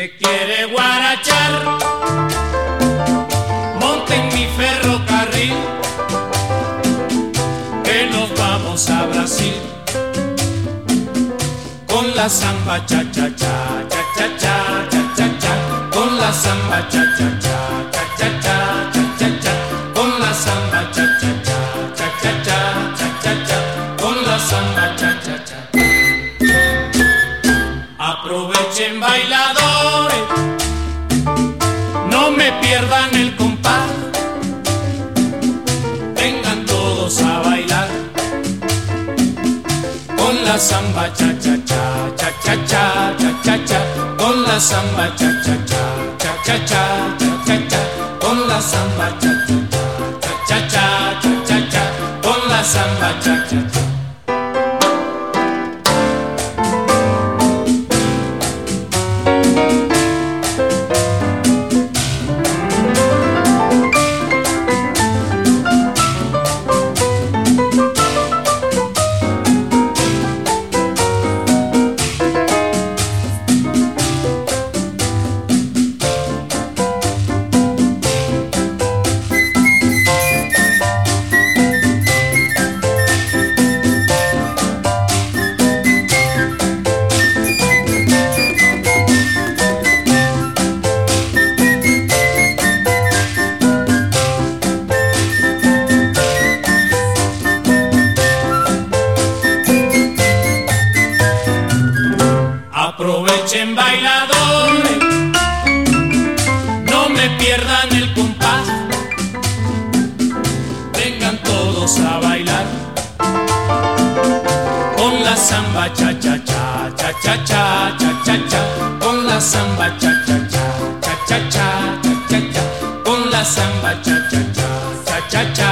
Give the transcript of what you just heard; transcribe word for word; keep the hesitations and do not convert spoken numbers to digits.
que quiere guarachar, monte en mi ferrocarril, que nos vamos a Brasil. Con la samba cha cha cha, cha cha cha, cha cha cha, con la samba cha cha cha, cha cha cha, cha cha cha, con la samba cha cha cha, cha cha cha, cha cha cha, con la samba cha cha cha. Aprovechen bailadores, no me pierdan el compás, vengan todos a bailar con la samba cha cha cha, cha cha cha, cha cha cha, con la samba cha cha cha, cha cha cha, cha cha cha, con la samba cha cha cha, cha cha cha, cha cha cha, con la samba cha cha cha. Aprovechen bailadores, no me pierdan el compás, vengan todos a bailar con la samba cha cha cha, cha cha cha, cha cha cha, con la samba cha cha cha, cha cha cha, cha cha cha, con la samba cha cha cha, cha cha cha.